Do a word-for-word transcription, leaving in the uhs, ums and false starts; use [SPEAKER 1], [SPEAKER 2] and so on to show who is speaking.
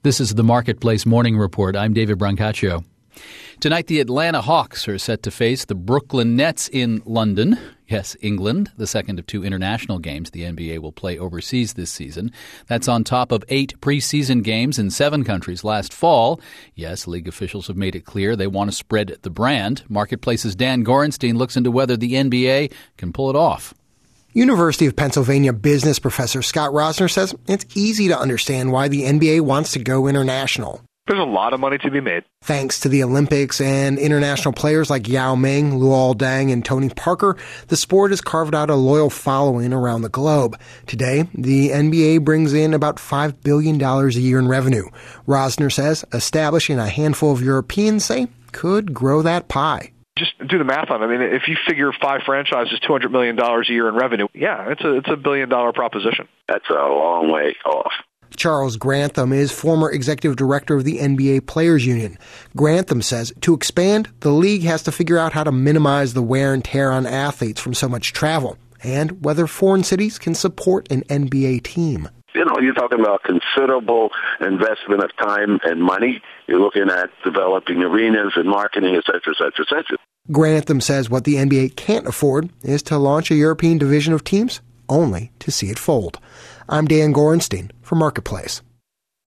[SPEAKER 1] This is the Marketplace Morning Report. I'm David Brancaccio. Tonight, the Atlanta Hawks are set to face the Brooklyn Nets in London. Yes, England, the second of two international games the N B A will play overseas this season. That's on top of eight preseason games in seven countries last fall. Yes, league officials have made it clear they want to spread the brand. Marketplace's Dan Gorenstein looks into whether the N B A can pull it off.
[SPEAKER 2] University of Pennsylvania business professor Scott Rosner says it's easy to understand why the N B A wants to go international.
[SPEAKER 3] There's a lot of money to be made.
[SPEAKER 2] Thanks to the Olympics and international players like Yao Ming, Luol Deng, and Tony Parker, the sport has carved out a loyal following around the globe. Today, the N B A brings in about five billion dollars a year in revenue. Rosner says establishing a handful of Europeans, say, could grow that pie.
[SPEAKER 3] Just do the math on it. I mean, if you figure five franchises, two hundred million dollars a year in revenue, yeah, it's a it's a billion-dollar proposition.
[SPEAKER 4] That's a long way off.
[SPEAKER 2] Charles Grantham is former executive director of the N B A Players Union. Grantham says to expand, the league has to figure out how to minimize the wear and tear on athletes from so much travel, and whether foreign cities can support an N B A team.
[SPEAKER 4] You know, you're talking about considerable investment of time and money. You're looking at developing arenas and marketing, et cetera, et cetera, et cetera.
[SPEAKER 2] Grantham says what the N B A can't afford is to launch a European division of teams only to see it fold. I'm Dan Gorenstein for Marketplace.